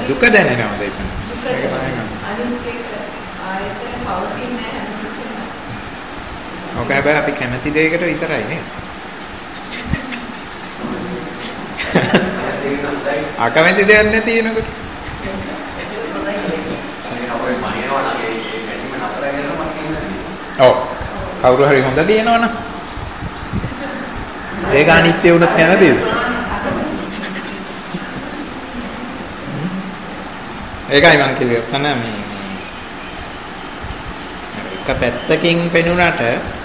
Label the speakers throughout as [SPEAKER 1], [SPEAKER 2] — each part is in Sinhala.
[SPEAKER 1] දුක දැනෙනවද එතන? ඒක තමයි මම.
[SPEAKER 2] අනිත් එක ආයතන පවතින්නේ නැහැ හැමතිස්සෙම.
[SPEAKER 1] ඔක හැබැයි අපි කැමති දෙයකට විතරයි නේද? අකමැති දෙයක් නැති වෙනකොට. ඔව්. කවුරු හරි හොඳ කියනවනම් ඒක අනිත්‍ය වුණත් යනදේද? ඒකයි මම කිව්වේ ඔතන මේ එක පැත්තකින් පෙනුනට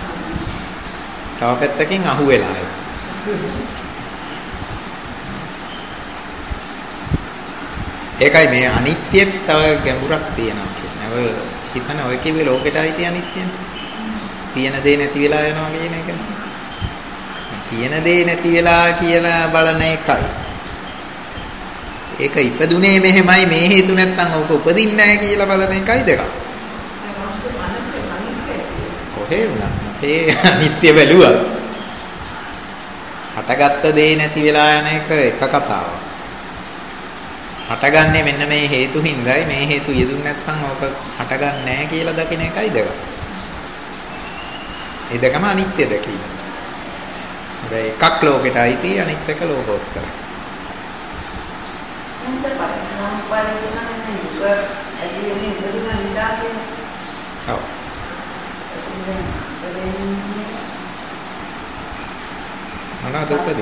[SPEAKER 1] තව පැත්තකින් අහු වෙලා ඒක. ඒකයි මේ අනිත්‍යෙත් තව ගැඹුරක් තියෙනවා කියන්නේ. ඔය හිතන ඔය කිව්වේ ලෝකෙටයි තියෙන අනිත්‍යනේ. තියෙන දේ නැති වෙලා යනවා කියන එකනේ. තියෙන දේ නැති වෙලා කියලා බලන එකයි. ඒක ඉපදුනේ මෙහෙමයි මේ හේතු නැත්තම් ඔක උපදින්නේ නැහැ කියලා බලන එකයි දෙකක්. කොහේ වුණත් මේ අනිත්‍ය බැලුවා. හටගත්ත දේ නැති වෙලා යන එක කතාවක්. හටගන්නේ මෙන්න මේ හේතු හින්දායි මේ හේතු යෙදුන්නේ නැත්නම් ඕක හටගන්නේ නැහැ කියලා දකින එකයි දෙක. ඒ දෙකම අනිත්‍ය දකින්න. හැබැයි එකක් ලෝකෙට අයිති අනිත් එක ලෝකෝත්තරයි. ඔව්. මොනවද උපදී?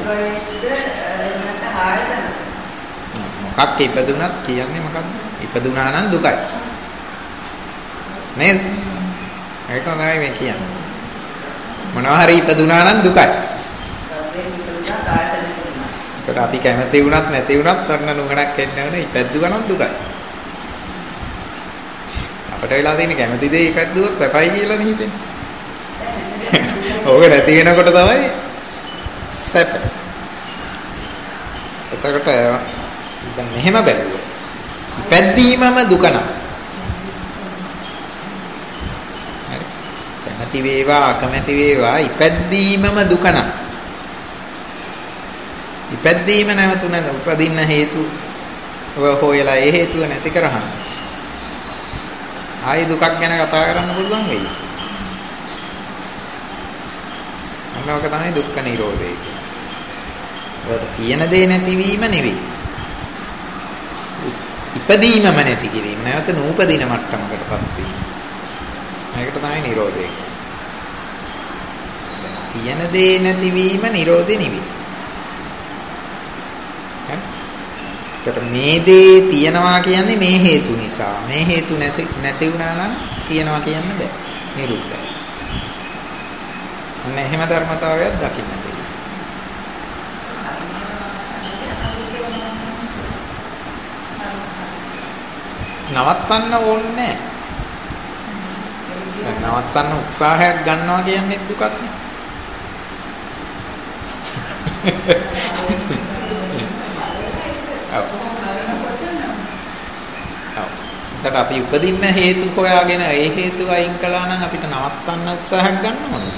[SPEAKER 1] මොකක් ඉපදුනත් කියන්නේ මොකද්ද? ඉපදුනා නම් දුකයි. නේද? ඒක තමයි මේ කියන්නේ. මොනවා හරි ඉපදුනා නම් දුකයි. ඒකට අපි කැමති වුණත් නැති වුණත් අන්න නුගණක් එන්න ඕනේ ඉපැද්දුවා නම් දුකයි. අපිට වෙලා තියෙන කැමති දේ ඉපැද්දුවොත් සැපයි කියලා නේ හිතෙන්නේ. ඕක නැති වෙනකොට තමයි සැප. එතකොට දැන් මෙහෙම බැලුවොත් ඉපැද්දීමම දුක නම් හරි කැමැති වේවා අකමැති වේවා ඉපැද්දීමම දුක නම් ඉපැද්දීම නැවතුන උපදින්න හේතු හොයලා ඒ හේතුව නැති කරහම ආයි දුකක් ගැන කතා කරන්න පුළුවන් වෙයි. අන්නෝක තමයි දුක්ඛ නිරෝධය කියන්නේ. ඒකට තියෙන දේ නැතිවීම නෙවෙයි. ඉපදීමම නැති කිරීම නැවත නූපදින මට්ටමකටපත් වීම. ඒකට තමයි නිරෝධය කියන්නේ. තියෙන දේ නැතිවීම නිරෝධේ නෙවෙයි. එතකොට මේ දේ තියනවා කියන්නේ මේ හේතු නිසා. මේ හේතු නැති වුණා නම් තියනවා කියන්න බෑ. නිරුද්ධයි. අන්න එහෙම ධර්මතාවයක් දකින්න දෙයි. නවත්තන්න ඕනේ නැහැ. නවත්තන්න උත්සාහයක් ගන්නවා කියන්නේ දුකක් නේ. එතකොට අපි උපදින්න හේතු හොයාගෙන ඒ හේතු අයින් කළා නම් අපිට නවත්තන්න උත්සාහයක් ගන්න ඕනේ.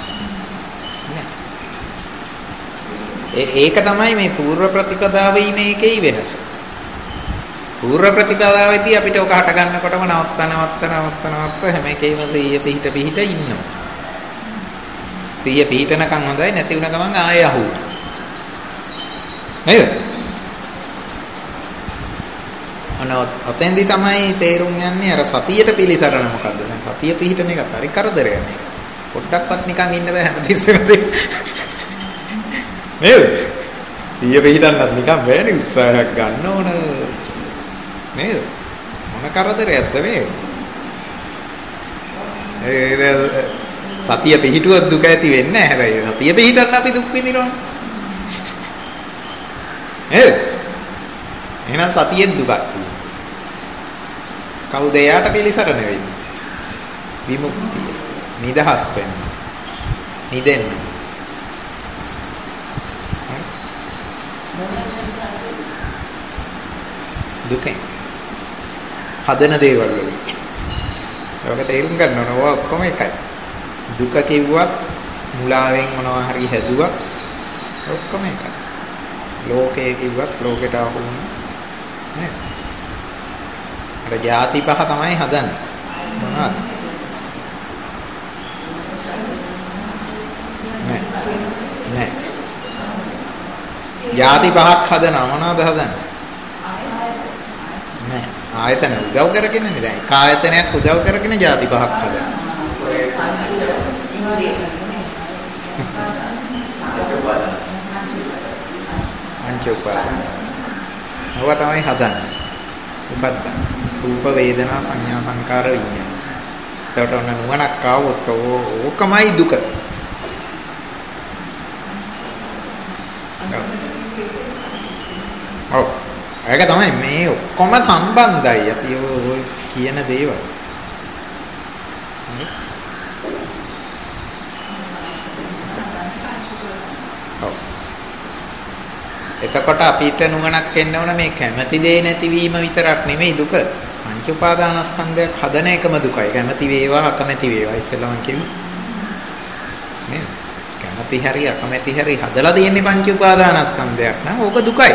[SPEAKER 1] ඒක තමයි මේ పూర్ව ප්‍රතිපදාවේ මේකේ වෙනස. పూర్ව ප්‍රතිපදාවේදී අපිට ඔක හට ගන්නකොටම නවත්ත හැම එකේම 100 පිහිට ඉන්නවා. 100 පිහිටනකම් හොඳයි නැති වුණ ගමන් ආයෙ අහු. නේද? ඔතෙන්දී තමයි තේරුම් යන්නේ අර සතියට පිළිසරණ මොකද්ද? දැන් සතිය පිහිටන එකත් හරි කරදරයක් නේ. පොඩ්ඩක්වත් නිකන් ඉන්න බෑ හැමතිස්සෙම දෙක. නේද? 100 පිහිටන්නත් නිකන් බෑනේ උත්සාහයක් ගන්න ඕන. නේද? මොන කරදරයක්ද මේ? සතිය පිහිටුවත් දුක ඇති වෙන්නේ නැහැ. හැබැයි සතිය පිහිටන්න අපි දුක් විඳිනවනේ. නේද? එහෙනම් සතියෙන් දුකක් තියෙනවා. කවුද එයාට පිළිසරණ වෙන්නේ? විමුක්තිය. නිදහස් වෙන්න. නිදෙන්න. දුකෙන් හදන දේවල් වලින්. ඒක තේරුම් ගන්න ඕන. ඔය ඔක්කොම එකයි. දුක කිව්වත් මුලාවෙන් මොනවා හරි හැදුවත් ඔක්කොම එකයි. ලෝකයේ කිව්වත් ලෝකයට ආවුණා නේද? අර ಜಾති පහ තමයි හදන්නේ. මොනවද? නෑ. ಜಾති පහක් හදනවා. මොනවද හදන්නේ? නෑ. ආයතන උදව් කරගෙනනේ දැන්. එක ආයතනයක් උදව් කරගෙන ಜಾති පහක් හදනවා. පංච උපාදානස්කන්ධ. ඔවා තමයි හදන්නේ. උපද්දා. රූප වේදනා සංඥා සංකාර විඤ්ඤාණ. ඒකට ඔන්න නුවණක් ආවොත් ඕකමයි දුක. ඔව්. ඒක තමයි මේ ඔක්කොම සම්බන්ධයි අපි ඔය කියන දේවල්. එතකොට අපිට නුවණක් එන්න ඕන මේ කැමැති දේ නැතිවීම විතරක් නෙමෙයි දුක. පංච උපාදානස්කන්ධයක් හදන එකම දුකයි. කැමැති වේවා අකමැති වේවා ඉස්සෙල්ලාම කිව්වේ. නේද? කැමැති හරි අකමැති හරි හදලා තියෙන්නේ පංච උපාදානස්කන්ධයක් නම් ඕක දුකයි.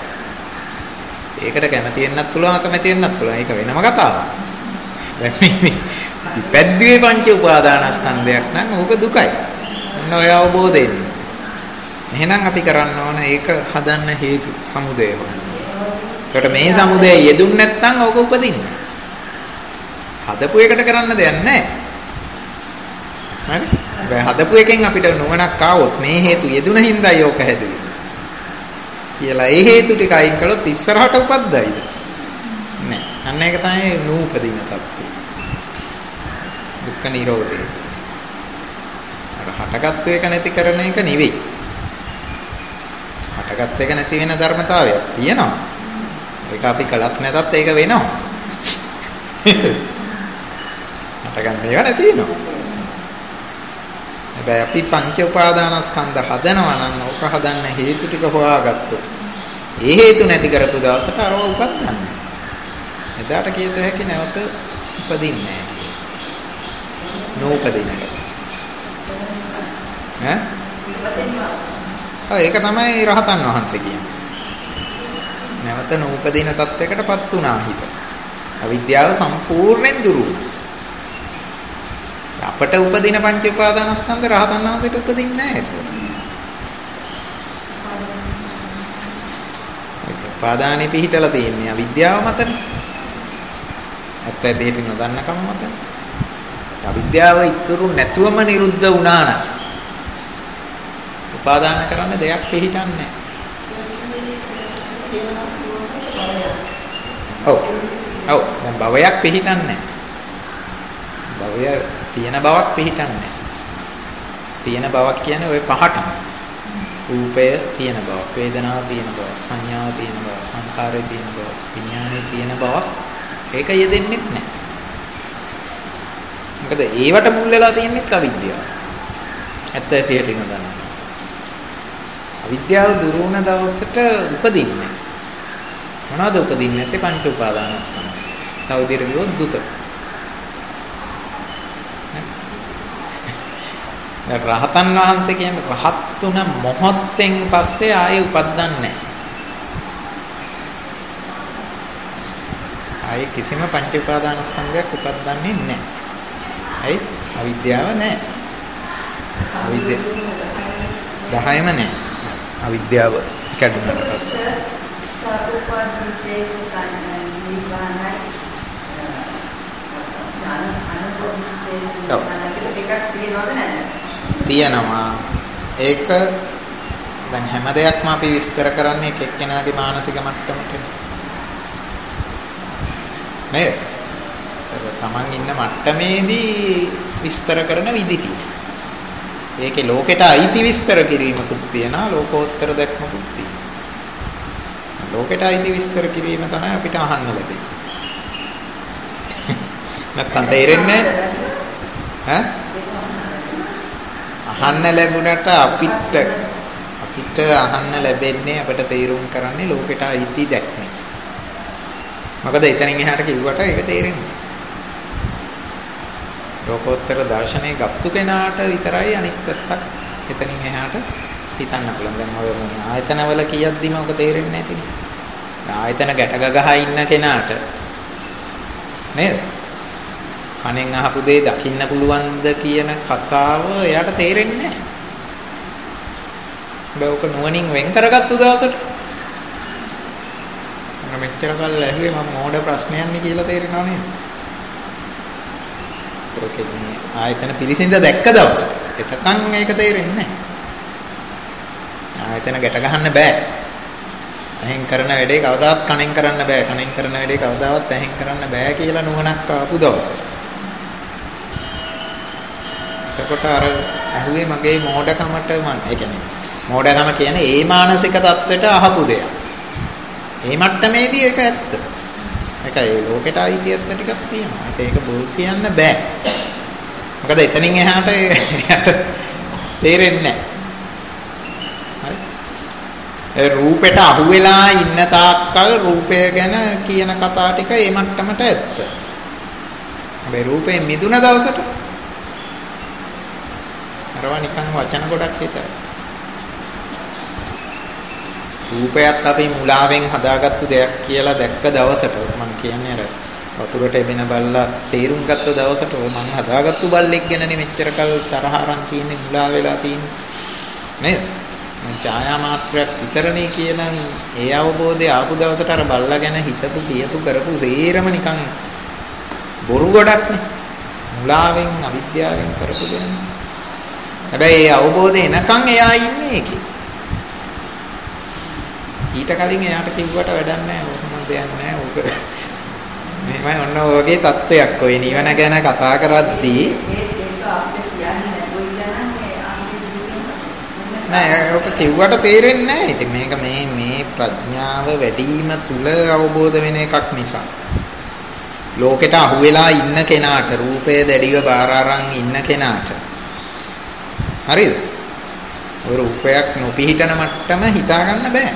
[SPEAKER 1] ඒකට කැමැති වෙන්නත් පුළුවන් අකමැති වෙන්නත් පුළුවන්. ඒක වෙනම කතාවක්. දැන් මේ ඉපැද්දුවේ පංච උපාදානස්කන්ධයක් නම් ඕක දුකයි. ඔන්න ඔය අවබෝධයෙන්. එහෙනම් අපි කරන්න ඕන ඒක හදන්න හේතු සමුදය හොයන්න. ඒකට මේ සමුදය යෙදුන් නැත්නම් ඕක උපදින්නේ. හදපු එකට කරන්න දෙයක් නැහැ. හරි? හැබැයි හදපු එකෙන් අපිට නුවණක් ආවොත් මේ හේතු යෙදුන හින්දායි ඕක හැදුවේ. කියලා ඒ හේතු ටික අයින් කළොත් ඉස්සරහට උපද්දයිද? නැහැ. අන්න ඒක තමයි නූපදින තත්ත්වය. දුක්ඛ නිරෝධය. අර හටගත්තු එක නැති කරන එක නෙවෙයි. හටගත් එක නැති වෙන ධර්මතාවයක් තියෙනවා. ඒක අපි කළත් නැතත් ඒක වෙනවා. හටගන්න මේවා නැති වෙනවා. හැබැයි අපි පංච උපාදානස්කන්ධ හදනවා නම් ඕක හදන්න හේතු ටික හොයාගත්තොත් ඒ හේතු නැති කරපු දවසට අරව උපදින්නේ. එදාට කියත හැකි නැවත උපදින්නේ නැහැ. නූපදින එක. ඒක තමයි රහතන් වහන්සේ කියන්නේ. නැවත නූපදින තත්වයකටපත් වුණා හිත. අවිද්‍යාව සම්පූර්ණයෙන් දුරු වුණා. අපට උපදින පංච උපාදානස්කන්ධ රහතන් වහන්සේට උපදින්නේ නැහැ ඒක. උපාදානෙ පිහිටලා තියෙන්නේ අවිද්‍යාව මතනේ. ඇත්ත ඇදහිලි නොදන්නකම මතනේ. අවිද්‍යාව ඉතුරු නැතුවම නිරුද්ධ වුණා නම් උපාදාන කරන්න දෙයක් පිළිහිටන්නේ නැහැ. ඔව්. දැන් භවයක් පිළිහිටන්නේ නැහැ. භවය තියෙන බවක් පිළිහිටන්නේ නැහැ. තියෙන බවක් කියන්නේ ওই පහටම. රූපය තියෙන බවක්, වේදනාව තියෙන බවක්, සංඥාව තියෙන බවක්, සංකාරය තියෙන බවක්, විඥානය තියෙන බවක් ඒක යෙදෙන්නේ නැහැ. මොකද ඒවට මුල් වෙලා තියෙන්නේ අවිද්‍යාව. ඇත්ත ඇතියට නොදන්න. අවිද්‍යාව දුරු වුණ දවසට උපදින්නේ. මොනවද උපදින්නේ නැත්තේ පංච උපාදානස්කන්ධ. තව විදිහට කිව්වොත් දුක. රහතන් වහන්සේ කියන්නේ රහත් තුන මොහොතෙන් පස්සේ ආයේ උපදින්නේ නැහැ. ආයේ කිසිම පංච උපාදානස්කන්ධයක් උපදින්නේ නැහැ. ඇයි? අවිද්‍යාව නැහැ. අවිද්‍යාව 10ම නැහැ. අවිද්‍යාව කැඩුනට පස්සේ සාරූපාදී ශේෂකන නිබ්බානයි අනුසෝධි ශේෂකන එකක් තියනවද නැද්ද? තියෙනවා. ඒක දැන් හැම දෙයක්ම අපි විස්තර කරන්නේ එක එක්කෙනාගේ මානසික මට්ටමට නේද? තමන් ඉන්න මට්ටමේදී විස්තර කරන විදි තියෙනවා. ඒකේ ලෝකෙට අයිති විස්තර කිරීමකුත් තියෙනවා, ලෝකෝත්තර දැක්මකුත් තියෙනවා. ලෝකෙට අයිති විස්තර කිරීම තමයි අපිට අහන්න ලැබෙන්නේ. නැත්තම් තේරෙන්නේ නැහැ. අහන්න ලැබුණට අපිට අහන්න ලැබෙන්නේ අපිට තේරුම් කරන්නේ ලෝකෙට අයිති දැක්ම. මොකද එතනින් එහාට කිව්වට ඒක තේරෙන්නේ නැහැ. ලෝකෝත්තර දර්ශනය ගත්තු කෙනාට විතරයි අනිත් පැත්තක් එතනින් එහාට හිතන්න පුළුවන්. දැන් ඔය ආයතනවල කියද්දිම ඔක තේරෙන්නේ නැතිනේ. ආයතන ගැට ගහ ඉන්න කෙනාට නේද? කනෙන් අහපු දේ දකින්න පුළුවන්ද කියන කතාව එයාට තේරෙන්නේ නැහැ. බෑවක නුවණින් වෙන් කරගත්තු දවසට මම මෙච්චර කල් ඇහුවේ මම මොඩ ප්‍රශ්නයක් නේ කියලා තේරෙනව නේද? ඒකනේ ආයතන පිළිසින්ද දැක්ක දවසට. එතකන් ඒක තේරෙන්නේ නැහැ. ආයතන ගැට ගහන්න බෑ. ඇහෙන් කරන වැඩේ කවදාවත් කනෙන් කරන්න බෑ. කනෙන් කරන වැඩේ කවදාවත් ඇහෙන් කරන්න බෑ කියලා නුවණක් ආපු දවසේ. එතකොට අර ඇහුවේ මගේ මෝඩකමට ඒ කියන්නේ මෝඩකම කියන්නේ ඒ මානසික தත්වෙට අහපු දෙයක්. ඒ මට්ටමේදී ඒක ඇත්ත. ඒකයි ලෝකෙට අයිතියත් ටිකක් තියෙනවා. ඒක බොල් කියන්න බෑ. මොකද එතනින් එහාට තේරෙන්නේ නැහැ. හරි. රූපෙට අහු වෙලා ඉන්න තාක්කල් රූපය ගැන කියන කතා ටික ඒ මට්ටමට ඇත්ත. හැබැයි රූපයෙන් මිදුණ දවසට අරවා නිකන් වචන ගොඩක් විතරයි. රූපයත් අපි මුලාවෙන් හදාගත්තු දෙයක් කියලා දැක්ක දවසට මම කියන්නේ අර වතුරට එබෙන බල්ලා තේරුම් ගත්ත දවසට මම හදාගත්තු බල්ලෙක් ගැනනේ මෙච්චර කල් තරහ අරන් තියෙන්නේ මුලා වෙලා තියෙන්නේ නේද? මම ඡායා මාත්‍රයක් විතරනේ කියන ඒ අවබෝධය ආපු දවසට අර බල්ලා ගැන හිතපු කියපු කරපු සේරම නිකන් බොරු ගොඩක්නේ. මුලාවෙන් අවිද්‍යාවෙන් කරපු දෙයක්. හැබැයි ඒ අවබෝධය එනකන් එයා ඉන්නේ ඒකේ. ඊට කලින් එයාට කිව්වට වැඩක් නැහැ. කොහොමද දෙයක් නැහැ. ඕක මෙහෙමයි ඔන්න ඔයගේ தත්වයක්. ඔය නිවන ගැන කතා කරද්දී නෑ ඔක කිව්වට තේරෙන්නේ නැහැ. ඉතින් මේක මේ ප්‍රඥාව වැඩිම තුල අවබෝධ වෙන එකක් නිසා. ලෝකෙට අහු වෙලා ඉන්න කෙනාට රූපය දැඩිව බාර අරන් ඉන්න කෙනාට හරිද? ඔය රූපයක් නොපිහිටන මට්ටම හිතා ගන්න බෑ.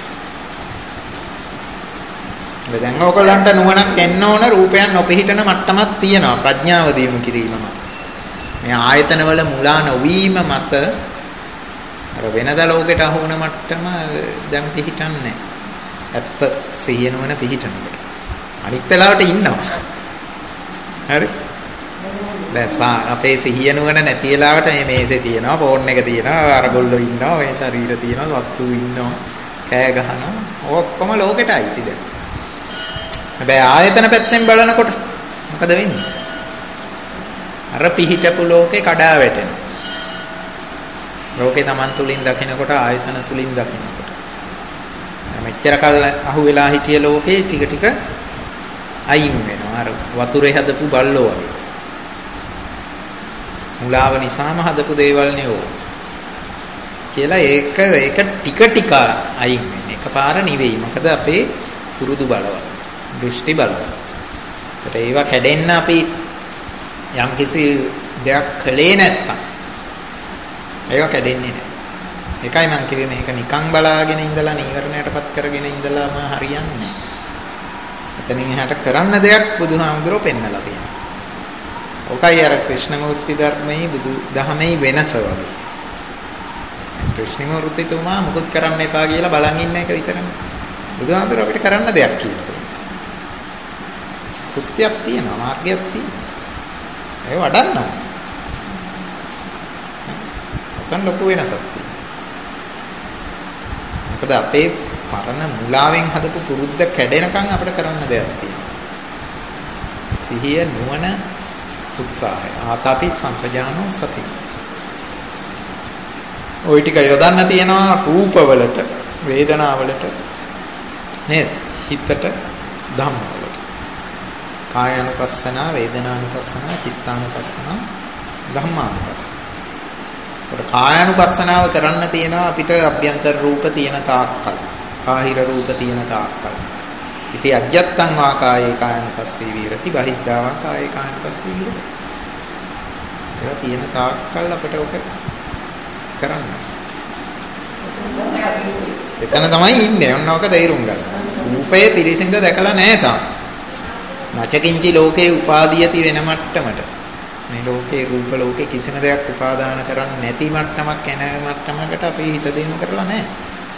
[SPEAKER 1] දැන් ඔයගොල්ලන්ට නුවණක් එන්න ඕන රූපයන් නොපිහිටන මට්ටමක් තියෙනවා ප්‍රඥාව දියුණු කිරීම මත. මේ ආයතනවල මුලා නොවීම මත අර වෙනදා ලෝකෙට අහු වුණ මට්ටම දැන් පිහිටන්නේ නැහැ. ඇත්ත සිහිය නුවණ පිහිටනකොට. අනිත් වෙලාවට ඉන්නවා. හරි? දැන් අපේ සිහිය නුවණ නැති වෙලාවට මේ මේසේ තියෙනවා, ෆෝන් එක තියෙනවා, අරගොල්ලෝ ඉන්නවා, මේ ශරීර තියෙනවා, සත්තු ඉන්නවා, කෑ ගහනවා. ඔක්කොම ලෝකෙට අයිති දැන්. හැබැයි ආයතන පැත්තෙන් බලනකොට මොකද වෙන්නේ? අර පිහිටපු ලෝකේ කඩා වැටෙනවා. ලෝකේ Taman තුලින් දකිනකොට ආයතන තුලින් දකිනකොට. මෙච්චර කල් අහු වෙලා හිටිය ලෝකේ ටික ටික අයින් වෙනවා. අර වතුරේ හදපු බල්ලෝ වගේ. මුලාව නිසාම හදපු දේවල් නෙවෙයි. කියලා ඒක ටික ටික අයින් වෙන්නේ. එකපාර නෙවෙයි. මොකද අපේ පුරුදු බලවත්. දෘෂ්ටි බලවත්. ඒකට ඒවා කැඩෙන්න අපි යම්කිසි දෙයක් කළේ නැත්තම් ඒවා කැඩෙන්නේ නැහැ. ඒකයි මම කිව්වේ මේක නිකන් බලාගෙන ඉඳලා නීවරණයටපත් කරගෙන ඉඳලාම හරියන්නේ නැහැ. එතනින් එහාට කරන්න දෙයක් බුදුහාමුදුරුවෝ පෙන්නලා තියෙනවා. ඔකයි අර ක්‍රිෂ්ණමූර්ති ධර්මයේ බුදු දහමේ වෙනස වගේ. ක්‍රිෂ්ණමූර්තිතුමා මුකුත් කරන්න එපා කියලා බලන් ඉන්න එක විතරනේ. බුදුහාමුදුරුවෝ අපිට කරන්න දෙයක් කියලා තියෙනවා. කෘත්‍යයක් තියෙනවා, මාර්ගයක් තියෙනවා. ඒ වඩන්න. ඔතන ලොකු වෙනසක් තියෙනවා. මොකද අපේ පරණ මුලාවෙන් හදපු පුරුද්ද කැඩෙනකන් අපිට කරන්න දෙයක් තියෙනවා. සිහිය නුවණ උත්සාහය ආතාපි සම්පජානෝ සති. ওই ටික යොදන්න තියෙනවා රූපවලට, වේදනාවලට නේද? හිතට, ධම්මවලට. කායानुපස්සනා, වේදනානුපස්සනා, චිත්තානුපස්සනා, ධම්මානුපස්සනා. ඒකට කායानुපස්සනාව කරන්න තියෙනවා අපිට අභ්‍යන්තර රූප තියෙන තාක්කල්, බාහිර රූප තියෙන තාක්කල්. ඉතින් අජ්ජත්තං වා කායේ කායानुපස්සී විරති, බහිද්ධා වා කායේ කායानुපස්සී විරති. ඒවා තියෙන තාක්කල් අපිට ඔක කරන්න. එතන තමයි ඉන්නේ. ඔන්න ඔක තේරුම් ගන්න. රූපයේ පිරිසිඳ දැකලා නැහැ තාම. නචකින්චි ලෝකේ උපාදීයති වෙන මට්ටමට. මේ ලෝකේ රූප ලෝකේ කිසිම දෙයක් උපාදාන කරන්නේ නැති මට්ටමක් එන මට්ටමකට අපි හිත දෙමු කරලා නැහැ.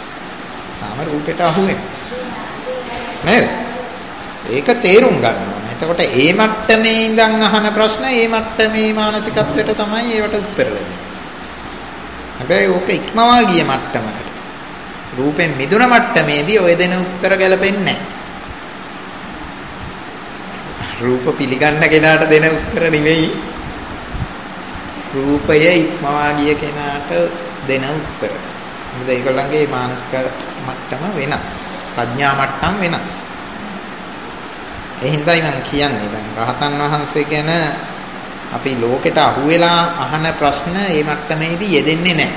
[SPEAKER 1] තාම රූපෙට අහු වෙනවා. නේද? ඒක තේරුම් ගන්න ඕනේ. එතකොට ඒ මට්ටමේ ඉඳන් අහන ප්‍රශ්න ඒ මට්ටමේ මානසිකත්වයට තමයි ඒවට උත්තර දෙන්නේ. හැබැයි ඕක ඉක්මවා ගිය මට්ටමකට. රූපෙන් මිදුණ මට්ටමේදී ඔය දෙන උත්තර ගැලපෙන්නේ නැහැ. රූප පිළිගන්න කෙනාට දෙන උත්තර නෙවෙයි. රූපය ඉක්මවා ගිය කෙනාට දෙන උත්තර. මොකද ඒගොල්ලන්ගේ මානසික මට්ටම වෙනස්. ප්‍රඥා මට්ටම් වෙනස්. ඒ හින්දායි මම කියන්නේ දැන් රහතන් වහන්සේ ගැන අපි ලෝකෙට අහුවෙලා අහන ප්‍රශ්න මේ මට්ටමේදී යෙදෙන්නේ නැහැ.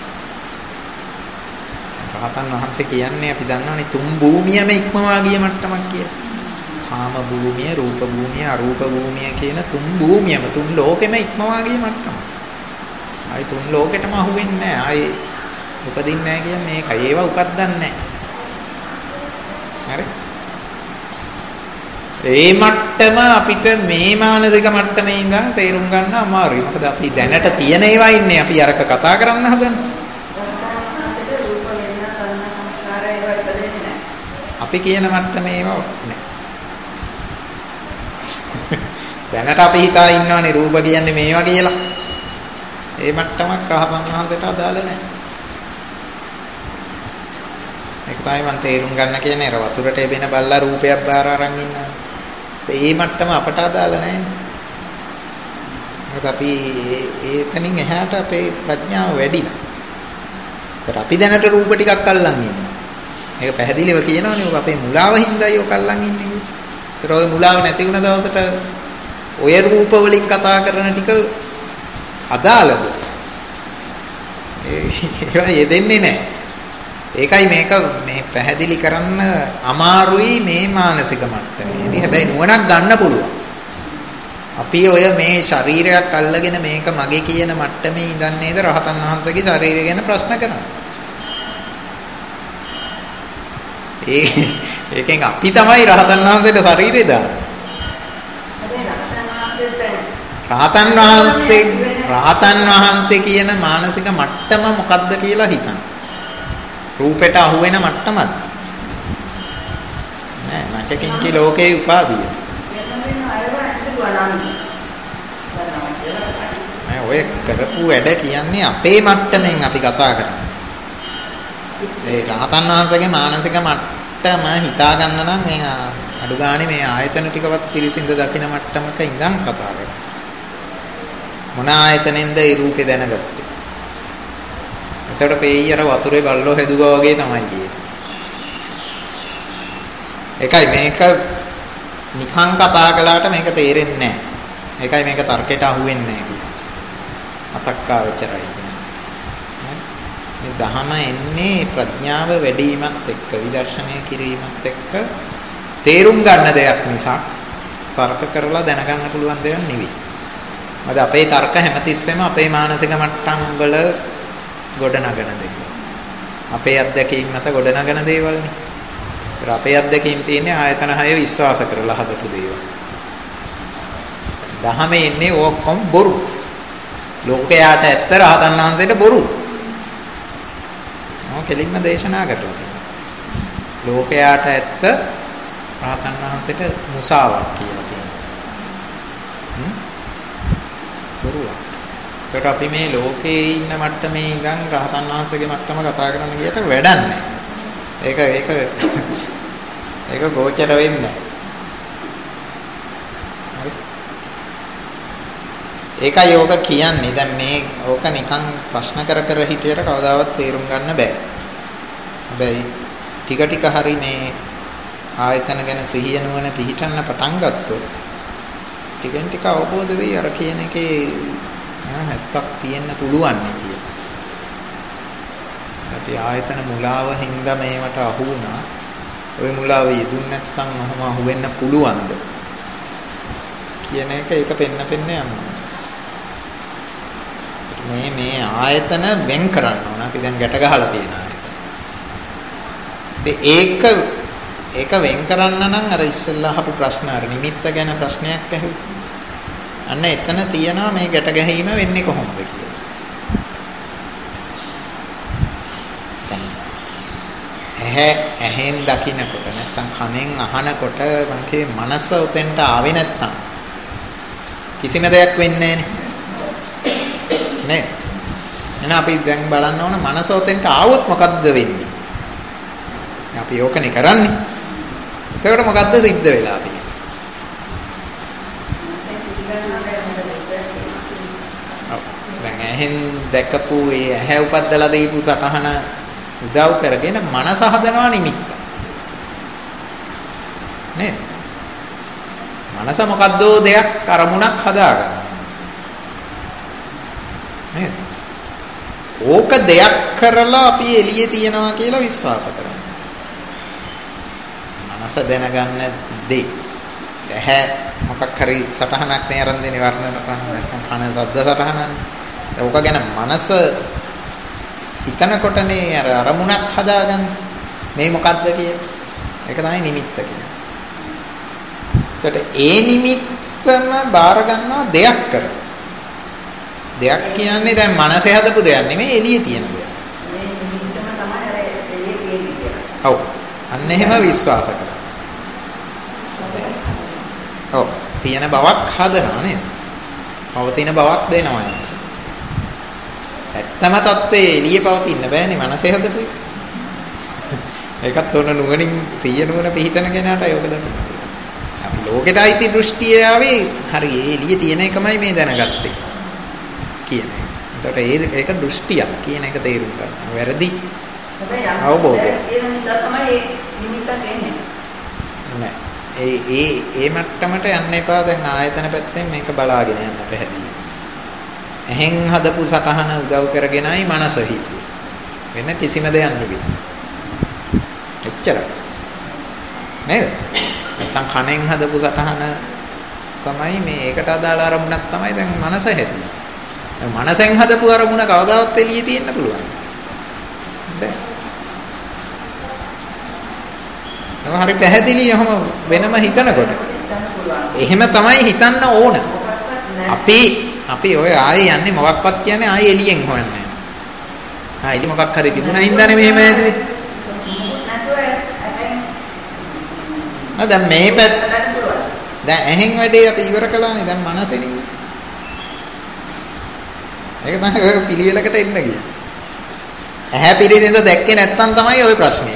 [SPEAKER 1] රහතන් වහන්සේ කියන්නේ අපි දන්නවනේ තුන් භූමියම ඉක්මවා ගිය මට්ටමක් කියලා. කාම භූමිය, රූප භූමිය, අරූප භූමිය කියන තුන් භූමියම තුන් ලෝකෙම ඉක්මවා ගිය මට්ටම. ආයි තුන් ලෝකෙටම අහුවෙන්නේ නැහැ. ආයි උපදින්නේ නැහැ කියන්නේ ඒකයි. ඒවා උපද්දන්නේ නැහැ. හරි? ඒ මට්ටම අපිට මේ මානසික මට්ටමේ ඉඳන් තේරුම් ගන්න අමාරුයි. මොකද අපි දැනට තියෙන ඒවා ඉන්නේ අපි අරක කතා කරන්න හදන්නේ. අපි කියන මට්ටමේ ඒවා නැහැ. දැනට අපි හිතා ඉන්නවනේ රූප කියන්නේ මේවා කියලා. ඒ මට්ටමක් රහතන් වහන්සේට අදාළ නැහැ. ඒක තමයි මම තේරුම් ගන්න කියන්නේ අර වතුරට එබෙන බල්ලා රූපයක් බාර අරන් ඉන්නවා. ඒ මට්ටම අපට අදාළ නැහැ. මොකද අපි එතනින් එහාට අපේ ප්‍රඥාව වැඩිලා. ඒකට අපි දැනට රූප ටිකක් අල්ලන් ඉන්නවා. ඒක පැහැදිලිව කියනවනේ ඔබ අපේ මුලාව හින්දායි ඔක අල්ලන් ඉන්නේ කියලා. ඒතර ඔය මුලාව නැති වුණ දවසට ඔය රූප වලින් කතා කරන ටික අදාළද? ඒවා යෙදෙන්නේ නැහැ. ඒකයි මේක මේ පැහැදිලි කරන්න අමාරුයි මේ මානසික මට්ටමේදී. හැබැයි නුවණක් ගන්න පුළුවන්. අපි ඔය මේ ශරීරයක් අල්ලගෙන මේක මගේ කියන මට්ටමේ ඉඳන් නේද රහතන් වහන්සේගේ ශරීරය ගැන ප්‍රශ්න කරන්නේ. ඒකෙන් අපි තමයි රහතන් වහන්සේට ශරීරය දාන්නේ. රහතන් වහන්සේ කියන මානසික මට්ටම මොකද්ද කියලා හිතන්න. රූපෙට අහු වෙන මට්ටමක් නෑ. නැචකින්චි ලෝකේ උපාදීය. ඔය කරපු වැඩ කියන්නේ අපේ මට්ටමින් අපි කතා කරන්නේ. ඒ රහතන් වහන්සේගේ මානසික මට්ටම හිතා ගන්න නම් මේ අඩු ගානේ මේ ආයතන ටිකවත් පිරිසිඳ දකින මට්ටමක ඉඳන් කතා කරන්නේ. මොන ආයතනෙන්ද ඒ රූපේ දැනගත්තේ? එතකොට පෙයි අර වතුරේ බල්ලෝ හැදුවා වගේ තමයි කියන්නේ. ඒකයි මේක නිකං කතා කළාට මේක තේරෙන්නේ නැහැ. ඒකයි මේක තර්කයට අහු වෙන්නේ නැහැ කියන්නේ. අතක්කා වෙචරයි කියන්නේ. මේ දහම එන්නේ ප්‍රඥාව වැඩිවීමත් එක්ක විදර්ශනය කිරීමත් එක්ක තේරුම් ගන්න දෙයක් මිසක් තර්ක කරලා දැනගන්න පුළුවන් දෙයක් නෙවෙයි. මොකද අපේ තර්ක හැමතිස්සෙම අපේ මානසික මට්ටම් වල ගොඩනගන දේවල්. අපේ අත්දැකීම් මත ගොඩනගන දේවල්නේ. ඒත් අපේ අත්දැකීම් තියෙන්නේ ආයතන 6 විශ්වාස කරලා හදපු දේවල්. දහමේ ඉන්නේ ඔක්කොම බොරු. ලෝකයට ඇත්ත රහතන් වහන්සේට බොරු. කෙලින්ම දේශනා කරලා තියෙනවා. ලෝකයට ඇත්ත රහතන් වහන්සේට මුසාවක් කියලා තියෙනවා. බොරුවක්. ඒකට අපි මේ ලෝකේ ඉන්න මට්ටමේ ඉඳන් රහතන් වහන්සේගේ මට්ටම කතා කරන්න ගියට වැඩක් නැහැ. ඒක ගෝචර වෙන්නේ නැහැ. හරි. ඒකයි යෝග කියන්නේ. දැන් මේ ඕක නිකන් ප්‍රශ්න කර හිටියට කවදාවත් තේරුම් ගන්න බෑ. හැබැයි ටික ටික හරි මේ ආයතන ගැන සිහිය නුවණ පිහිටන්න පටන් ගත්තොත් ටිකෙන් ටික අවබෝධ වෙයි අර කියන එකේ හැත්තක් තියෙන්න පුළුවන් නේ කියලා. අපි ආයතන මුලාව හින්දා මේවට අහු වුණා. ওই මුලාව යෙදුන් නැත්නම් ඔහම අහු වෙන්න පුළුවන්ද කියන එක ඒක පෙන්න යනවා. මේ ආයතන වෙන් කරන්න ඕන. අපි දැන් ගැට ගහලා තියෙන ආයතන. ඒක වෙන් කරන්න නම් අර ඉස්සෙල්ලා අහපු ප්‍රශ්න අර නිමිත්ත ගැන ප්‍රශ්නයක් ඇහුවා. අන්න එතන තියනවා මේ ගැට ගැහිම වෙන්නේ කොහොමද කියලා. දැන් ඇහෙන් දකින්නකොට නැත්තම් කනෙන් අහනකොට මංකේ මනස උතෙන්ට ආවේ නැත්තම් කිසිම දෙයක් වෙන්නේ නැහැ නේ. එහෙනම් අපි දැන් බලන්න ඕන මනස උතෙන්ට ආවොත් මොකද්ද වෙන්නේ? අපි ඕකනේ කරන්නේ. එතකොට මොකද්ද සිද්ධ වෙලා තියෙන්නේ? දැන් ඇහෙන් දැකපු ඒ ඇහැ උපද්දලා දීපු සටහන උදව් කරගෙන මනස හදනවා නිමිත්ත. නේ? මනස මොකද්ද දෙයක් අරමුණක් හදාගන්න. නේ? ඕක දෙයක් කරලා අපි එළියේ තියනවා කියලා විශ්වාස කරනවා. මනස දැනගන්න දේ. ඇහැ මොකක් හරි සටහනක් නේ අරන් දෙන්නේ වර්ණ සටහන නැත්නම් කන ශබ්ද සටහනක්. ඕක ගැන මනස හිතනකොටනේ අර අරමුණක් හදාගන්න. මේ මොකද්ද කියලා. ඒක තමයි නිමිත්ත කියන්නේ. එතකොට ඒ නිමිත්තම බාර ගන්නවා දෙයක් කරලා. දෙයක් කියන්නේ දැන් මනසේ හදපු දෙයක් නෙමෙයි එළියේ තියෙන දෙයක්.
[SPEAKER 2] මේ නිමිත්තම තමයි අර එළියේ තියෙන්නේ කියලා.
[SPEAKER 1] ඔව්. අන්න එහෙම විශ්වාස කරනවා. ඔව්. තියෙන බවක් හදනවා නේද? පවතින බවක් දෙනවා. ඇත්තම தත්ත්වයේ එළියේ පවතින්න බෑනේ මනසේ හදපු එක. ඒකත් ඕන නුවණින් සිහිය නුවණ පිහිටන කෙනාට යෝග දකින්න. අපි ලෝකෙට අයිති දෘෂ්ටිය ආවේ හරි එළියේ තියෙන එකමයි මේ දැනගත්තේ කියන එක. ඒකට ඒක දෘෂ්ටියක් කියන එක තේරුම් ගන්න. වැරදි අවබෝධය.
[SPEAKER 2] ඒ නිසා තමයි ඒ නිමිත්තක් එන්නේ.
[SPEAKER 1] නෑ. ඒ මට්ටමට යන්න එපා. දැන් ආයතන පැත්තෙන් මේක බලාගෙන යන්න පැහැදිලි. එහෙන් හදපු සටහන උදව් කරගෙනයි මනස හිතුවේ. වෙන කිසිම දෙයක් නෙවෙයි. එච්චරයි. නේද? නැත්තම් කණෙන් හදපු සටහන තමයි මේ ඒකට අදාළ අරමුණක් තමයි දැන් මනස හැදුවේ. මනසෙන් හදපු අරමුණ කවදාවත් එළියේ තියෙන්න පුළුවන්. බෑ. නම හරි පැහැදිලි යහම වෙනම හිතනකොට. එහෙම තමයි හිතන්න ඕන. අපි ඔය ආයේ යන්නේ මොකක්වත් කියන්නේ ආයේ එළියෙන් හොයන්නේ. එළි මොකක් හරි තිබුණා හින්දානේ මෙහෙම ඇදුවේ. දැන් මේ පැත්ත දැන් ඇහෙන් වැඩේ අපි ඉවර කළානේ දැන් මනසෙනේ ඉන්නේ. ඒක තමයි ඔය පිළිවෙලකට එන්න ගියේ. ඇහැ පිළිදෙන්ද දැක්කේ නැත්තම් තමයි ওই ප්‍රශ්නේ.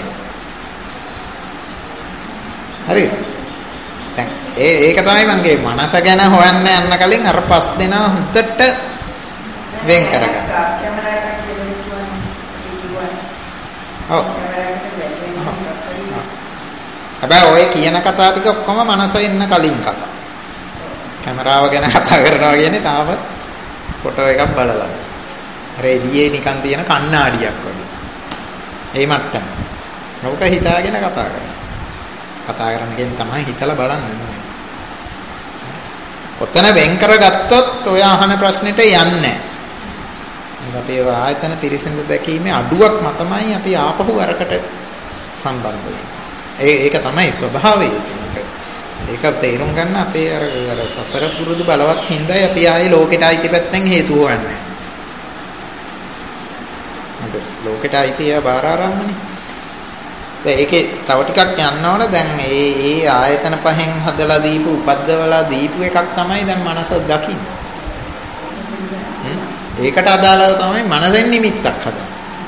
[SPEAKER 1] හරි. දැන් ඒක තමයි මගේ මනස ගැන හොයන්න යන්න කලින් අර පස් දෙනා හුද්දට වෙන් කරගන්න. ඔව්. හැබැයි ඔය කියන කතා ටික ඔක්කොම මනස ඉන්න කලින් කතා. කැමරාව ගැන කතා කරනවා කියන්නේ තාම ෆොටෝ එකක් බලලා. අර එළියේ නිකන් තියෙන කණ්ණාඩියක් වගේ. ඒ මට්ටම. ඔක හිතාගෙන කතා කරනවා. කතා කරන කියන්නේ තමයි හිතලා බලන්න ඕනේ. ඔතන වෙන් කරගත්තොත් ඔය අහන ප්‍රශ්නෙට යන්නේ නැහැ. අපි ආයතන පිරිසිදු දැකීමේ අඩුවක් මතමයි අපි ආපහු අරකට සම්බන්ධ වෙන්නේ. ඒක තමයි ස්වභාවය. ඒක තේරුම් ගන්න අපේ අර සසර පුරුදු බලවත් හින්දායි අපි ආයේ ලෝකෙට අයිති පැත්තෙන් හේතු හොයන්නේ. හරි. ලෝකෙට අයිති ඒවා බාර ආරම්මනේ. ඒකේ තව ටිකක් යන්න ඕන. දැන් ඒ ආයතන පහෙන් හදලා දීපු උපද්දවලා දීපු එකක් තමයි දැන් මනස දකින්නේ. ඒකට අදාළව තමයි මනසෙන් නිමිත්තක් හදන්නේ.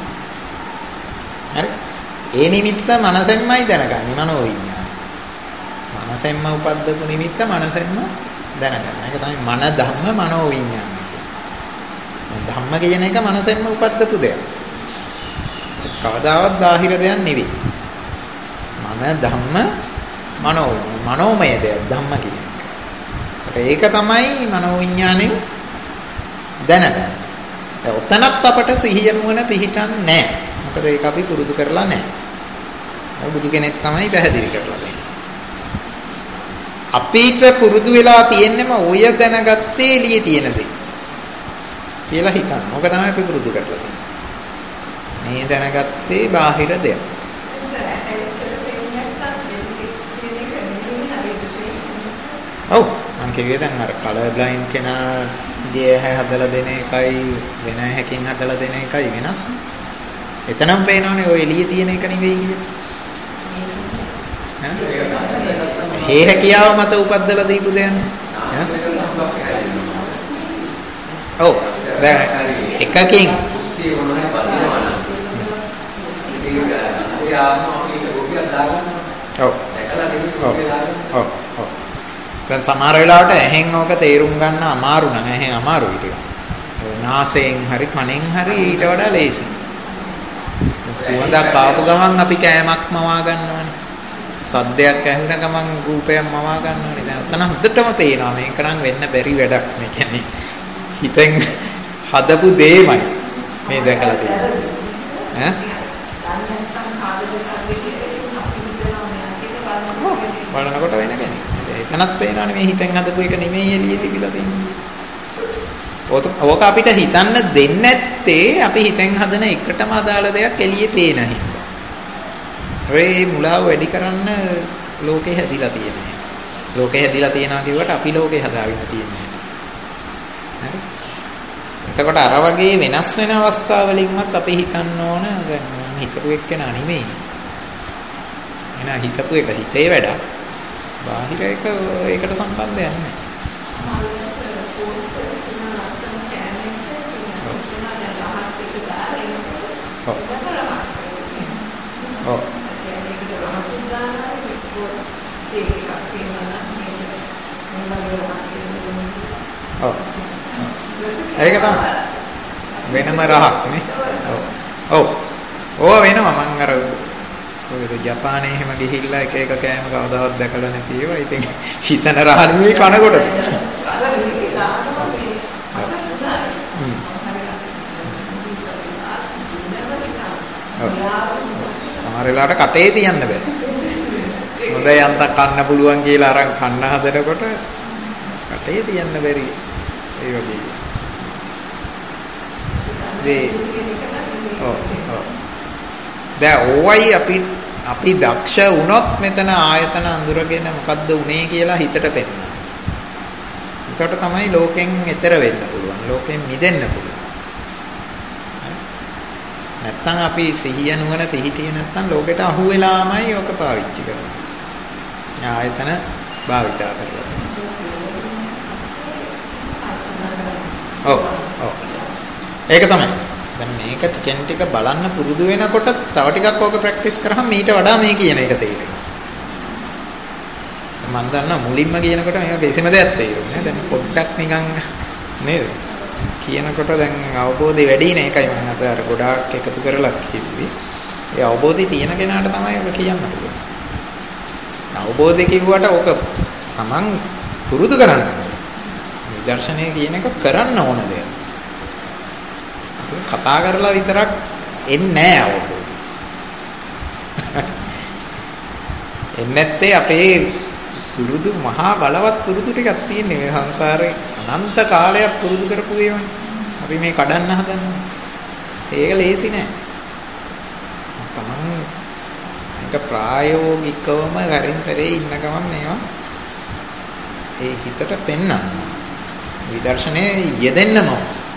[SPEAKER 1] හරි. ඒ නිමිත්ත මනසෙන්මයි දැනගන්නේ මනෝ විඥානය. මනසෙන්ම උපද්දපු නිමිත්ත මනසෙන්ම දැනගන්න. ඒක තමයි මන ධම්ම මනෝ විඥාන කියන්නේ. ධම්ම කියන එක මනසෙන්ම උපද්දපු දෙයක්. කවදාවත් බාහිර දෙයක් නෙවෙයි. මන ධම්ම මනෝ මනෝමය දෙයක් ධම්ම කියන එක. ඒක තමයි මනෝ විඥාණයෙන් දැනගන්න. ඔතනත් අපට සිහිය නුවණ පිහිටන්නේ නැහැ. මොකද ඒක අපි පුරුදු කරලා නැහැ. බුදු කෙනෙක් තමයි පැහැදිලි කරලා දෙන්නේ. අපිට පුරුදු වෙලා තියෙන්නම ඔය දැනගත්තේ එළියේ තියෙන දේ කියලා හිතන්න. ඕක තමයි අපි පුරුදු කරලා තියෙන්නේ. මේ දැනගත්තේ බාහිර දෙයක්. ඔව් මම කිව්වේ දැන් අර කලර් බ්ලයින්ඩ් කෙනාගේ ඇහැ හදලා දෙන එකයි වෙන හැකින් හදලා දෙන එකයි වෙනස්. එතනම පේනවනේ ඔය එළියේ තියෙන එක නෙවෙයි කියන්නේ. හේ හැකියාව මත උපද්දලා දීපු දෙයක්. ඔව්. දැන් එකකින් දැන් සමහර වෙලාවට ඇහෙන් ඕක තේරුම් ගන්න අමාරු නම් ඇහෙන් අමාරුයි ටිකක්. නාසයෙන් හරි කනෙන් හරි ඊට වඩා ලේසි. සුවඳක් ආපු ගමන් අපි කෑමක් මවා ගන්නවනේ. සද්දයක් ඇහුන ගමන් රූපයක් මවා ගන්නවනේ. දැන් උතන හොඳටම පේනවා මේක නම් වෙන්න බැරි වැඩක්. මේ කියන්නේ හිතෙන් හදපු දෙයමයි මේ දැකලා තියෙන්නේ. ඈ? බලනකොට වෙන කෙනෙක්. එතනත් පේනවනේ මේ හිතෙන් හදපු එක නෙමෙයි එළියේ තිබිලා තියෙන්නේ. ඕක අපිට හිතන්න දෙන්නේ නැත්තේ අපි හිතෙන් හදන එකටම අදාළ දෙයක් එළියේ පේන හින්දා. ඒ මුලාව වැඩි කරන්න ලෝකේ හැදිලා තියෙනවා. ලෝකේ හැදිලා තියනවා කියුවට අපි ලෝකේ හදාගෙන තියෙනවා. හරි? එතකොට අර වගේ වෙනස් වෙන අවස්ථාවලින්වත් අපි හිතන්න ඕන දැන් හිතපු එක්කෙනා නෙමෙයි. එනා හිතපු එක හිතේ වැඩක්. බාහිර එක ඒකට සම්බන්ධයක් නැහැ. ඔව්. ඒක තමයි වෙනම රහක් නේ. ඔව්. ඕවා වෙනවා මං අර ඔයද ජපානයේ එහෙම ගිහිල්ලා එක එක කෑම කවදාවත් දැකලා නැති ඒවා. ඉතින් හිතන රහ නෙමෙයි කනකොට. සමහර වෙලාවට කටේ තියන්න බෑ. හොඳ යන්තම් කන්න පුළුවන් කියලා අරන් කන්න හදනකොට කටේ තියන්න බැරි. ඒ වගේ. දැන් ඕවයි අපි දක්ෂ වුණොත් මෙතන ආයතන අඳුරගෙන මොකද්ද උනේ කියලා හිතට පෙන්නනවා. එතකොට තමයි ලෝකෙන් එතර වෙන්න පුළුවන්. ලෝකෙන් මිදෙන්න පුළුවන්. නැත්තම් අපි සිහිය නුවණ පිහිටියේ නැත්තම් ලෝකෙට අහු වෙලාමයි ඕක පාවිච්චි කරන්නේ. ආයතන භාවිතා කරලා. ඔව්. ඒක තමයි. දැන් මේක ටිකෙන් ටික බලන්න පුරුදු වෙනකොට තව ටිකක් ඕක ප්‍රැක්ටිස් කරාම ඊට වඩා මේ කියන එක තේරෙනවා. මම දන්නා මුලින්ම කියනකොට මේක කිසිම දෙයක් තේරුන්නේ නැහැ. දැන් පොඩ්ඩක් නිකන් නේද? කියනකොට දැන් අවබෝධය වැඩි නේ. ඒකයි මම අර ගොඩාක් එකතු කරලා කිව්වේ. ඒ අවබෝධය තියෙන කෙනාට තමයි ඔක කියන්න පුළුවන්. අවබෝධය කිව්වට ඕක තමන් පුරුදු කරන්න ඕනේ. විදර්ශනය කියන එක කරන්න ඕන දෙයක්. කතා කරලා විතරක් එන්නේ නැහැ අවබෝධය. එන්නේ නැත්තේ අපේ පුරුදු මහා බලවත් පුරුදු ටිකක් තියෙන්නේ මේ සංසාරේ අනන්ත කාලයක් පුරුදු කරපු ඒවානේ. අපි මේ කඩන්න හදන්නේ. ඒක ලේසි නෑ. තමන් මේක ප්‍රායෝගිකවම හරින් සැරේ ඉන්න ගමන් මේවා ඒ හිතට පෙන්නන්න. විදර්ශනයේ යෙදෙන්නම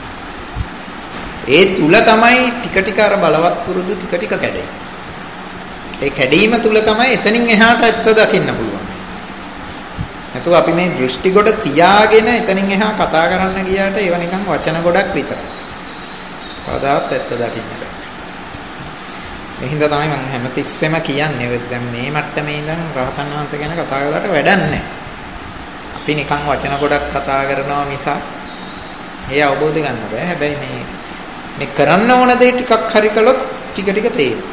[SPEAKER 1] ඒ තුල තමයි ටික ටික අර බලවත් පුරුදු ටික ටික කැඩෙන්නේ. ඒ කැඩීම තුල තමයි එතනින් එහාට ඇත්ත දකින්න පුළුවන්. නැතුව අපි මේ දෘෂ්ටි කොට තියාගෙන එතනින් එහා කතා කරන්න ගියාට ඒව නිකන් වචන ගොඩක් විතරයි. කවදාවත් ඇත්ත දකින්න බෑ. ඒ හින්දා තමයි මම හැමතිස්සෙම කියන්නේ ඔය දැන් මේ මට්ටමේ ඉඳන් රහතන් වහන්සේ ගැන කතා කරලාට වැඩක් නැහැ. අපි නිකන් වචන ගොඩක් කතා කරනවා මිසක් ඒ අවබෝධ ගන්න බෑ. හැබැයි මේ කරන්න ඕන දේ ටිකක් හරි කළොත් ටික ටික පේනවා.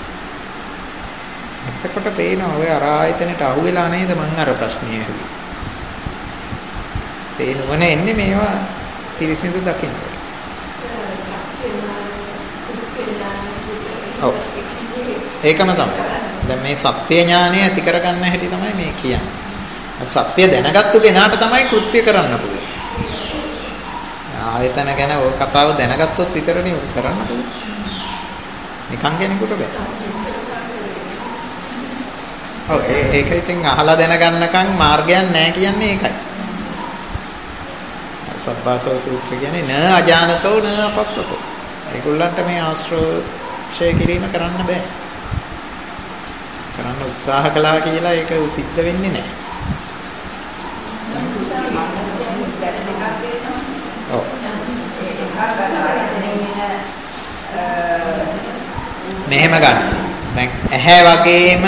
[SPEAKER 1] එතකොට පේනවා ඔය අර ආයතනෙට අහු වෙලා නේද මං අර ප්‍රශ්නේ ඇහුවේ. ඒ නුවණ එන්නේ මේවා පිරිසිදු දකින්නකොට. ඔව්. ඒකම තමයි. දැන් මේ සත්‍ය ඥානය ඇති කරගන්න හැටි තමයි මේ කියන්නේ. සත්‍ය දැනගත්තු කෙනාට තමයි කෘත්‍ය කරන්න පුළුවන්. ආයතන ගැන ඔය කතාව දැනගත්තොත් විතරනේ ඔක කරන්න පුළුවන්. නිකන් කෙනෙකුට බෑ. ඔව් ඒක ඉතින් අහලා දැනගන්නකම් මාර්ගයක් නැහැ කියන්නේ ඒකයි. සබ්බාසව සූත්‍රය කියන්නේ න අජානතෝ න අපස්සතෝ. ඒගොල්ලන්ට මේ ආශ්‍රය කිරීම කරන්න බෑ. කරන්න කරන්න උත්සාහ කළා කියලා ඒක සිද්ධ වෙන්නේ නැහැ. ඔව්. මෙහෙම ගන්න. දැන් ඇහැ වගේම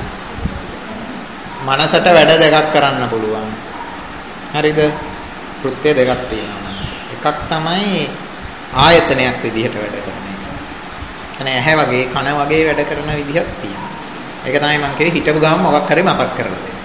[SPEAKER 1] මනසට වැඩ දෙකක් කරන්න පුළුවන්. හරිද? කෘත්‍ය දෙකක් තියෙනවා මනස. එකක් තමයි ආයතනයක් විදිහට වැඩ කරන එක. කියන්නේ ඇහැ වගේ කන වගේ වැඩ කරන විදිහක් තියෙනවා. ඒක තමයි මම කිව්වේ හිතපු ගමන් මොකක් හරි මතක් කරලා දෙන්න.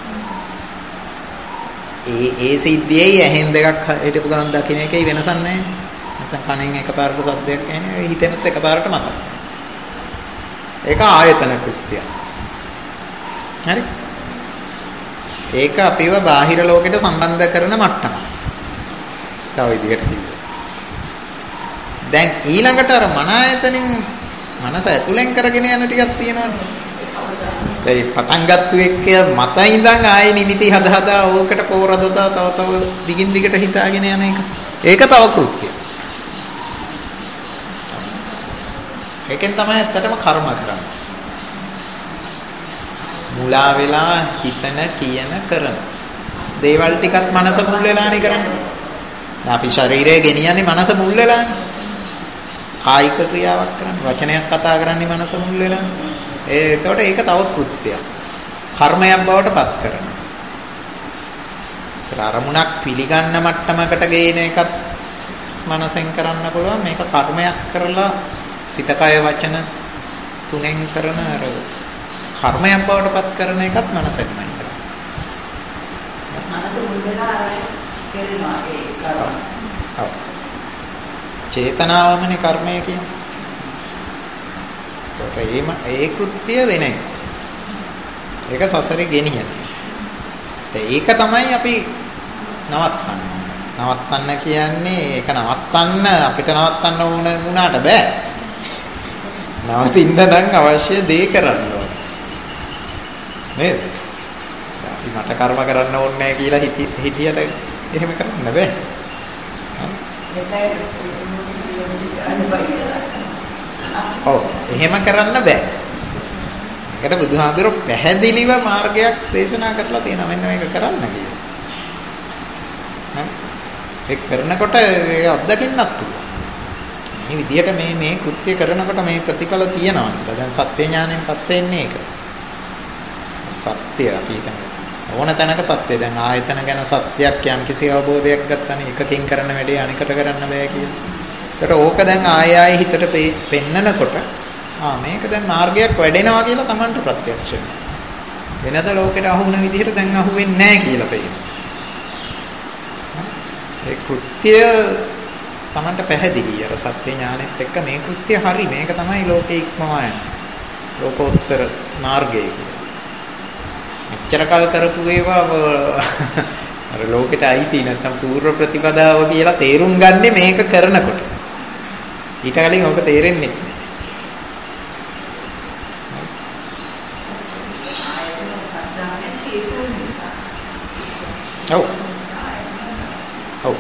[SPEAKER 1] ඒ සිද්ධියේ ඇහෙන් දෙකක් හිතපු ගමන් දකින්න එකේ වෙනසක් නැහැ. නැත්නම් කනෙන් එකපාරට සද්දයක් ඇහෙනවා හිතෙනත් එකපාරට මතක්. ඒක ආයතන කෘත්‍යය. හරි? ඒක අපිව බාහිර ලෝකෙට සම්බන්ධ කරන මට්ටම. තව විදිහට කිව්වොත්. දැන් ඊළඟට අර මන ආයතනෙන් මනස ඇතුලෙන් කරගෙන යන ටිකක් තියෙනවානේ. ඒ පටන් ගත්තු එක්ක මත ඉඳන් ආයේ නිමිති හදා ඕකට පෝරදතා තව දිගින් දිගට හිතාගෙන යන එක. ඒක තව කෘත්‍යයක්. ඒකෙන් තමයි ඇත්තටම කර්ම කරන්නේ. මුලා වෙලා හිතන කියන කරන දේවල් ටිකත් මනස මුල් වෙලානේ කරන්නේ. දැන් අපි ශරීරය ගෙනියන්නේ මනස මුල් වෙලානේ. කායික ක්‍රියාවක් කරන්නේ වචනයක් කතා කරන්නේ මනස මුල් වෙලානේ. එතකොට ඒක තව කෘත්‍යයක්. කර්මයක් බවට පත් කරනවා. ඒතර අරමුණක් පිළිගන්න මට්ටමකට ගේන එකත් මනසෙන් කරන්න පුළුවන්. මේක කර්මයක් කරලා සිත කය වචන තුනෙන් කරන අර කර්මයක් බවට පත් කරන එකත් මනසෙන්මයි කරන්නේ. මනස මුල් වෙලා කරනවා ඒ කර්ම. ඔව්. චේතනාවමනේ කර්මය කියන්නේ. ඒකට ඒ කෘත්‍ය වෙන එක. ඒක සසරේ ගෙනියන්නේ. ඒක තමයි අපි නවත්තන්න කියන්නේ ඒක නවත්තන්න අපිට නවත්තන්න ඕන වුණාට බෑ. නවතින්න නම් අවශ්‍ය දේ කරන්න ඕනේ. නේද? අපි මට කර්ම කරන්න ඕනේ නැහැ කියලා හිතියට එහෙම කරන්න බෑ. ඔව් එහෙම කරන්න බෑ. ඒකට බුදුහාඳුරෝ පැහැදිලිව මාර්ගයක් දේශනා කරලා තියෙනවා මෙන්න මේක කරන්න කියලා. හරි. ඒක කරනකොට ඒක අත්දකින්නත් පුළුවන්. මේ විදිහට මේ කෘත්‍ය කරනකොට මේ ප්‍රතිඵල තියෙනවා කියලා. දැන් සත්‍ය ඥාණයෙන් පස්සේ එන්නේ ඒක. සත්‍ය අපි හිතමු. ඕන තැනක සත්‍ය. දැන් ආයතන ගැන සත්‍යයක් යම් කිසි අවබෝධයක් ගත්තානේ එකකින් කරන වැඩේ අනිකට කරන්න බෑ කියලා. ඒකට ඕක දැන් ආයෙ හිතට පෙන්නනකොට මේක දැන් මාර්ගයක් වැඩෙනවා කියලා Tamanට ප්‍රත්‍යක්ෂ වෙනවා. වෙනද ලෝකෙට අහු වෙන විදිහට දැන් අහු වෙන්නේ නැහැ කියලා පේනවා. ඒ කෘත්‍ය Tamanට පැහැදිලි. අර සත්‍ය ඥානෙත් එක්ක මේ කෘත්‍ය හරි. මේක තමයි ලෝකේ ඉක්මවා යන ලෝකෝත්තර මාර්ගය කියලා. මෙච්චර කල් කරපු ඒවා අර ලෝකෙට අයිති නැත්නම් පූර්ව ප්‍රතිපදාව කියලා තේරුම් ගන්නෙ මේක කරනකොට. ඊට කලින් ඔබ තේරෙන්නේ නැහැ. ඔව්. ඔව්.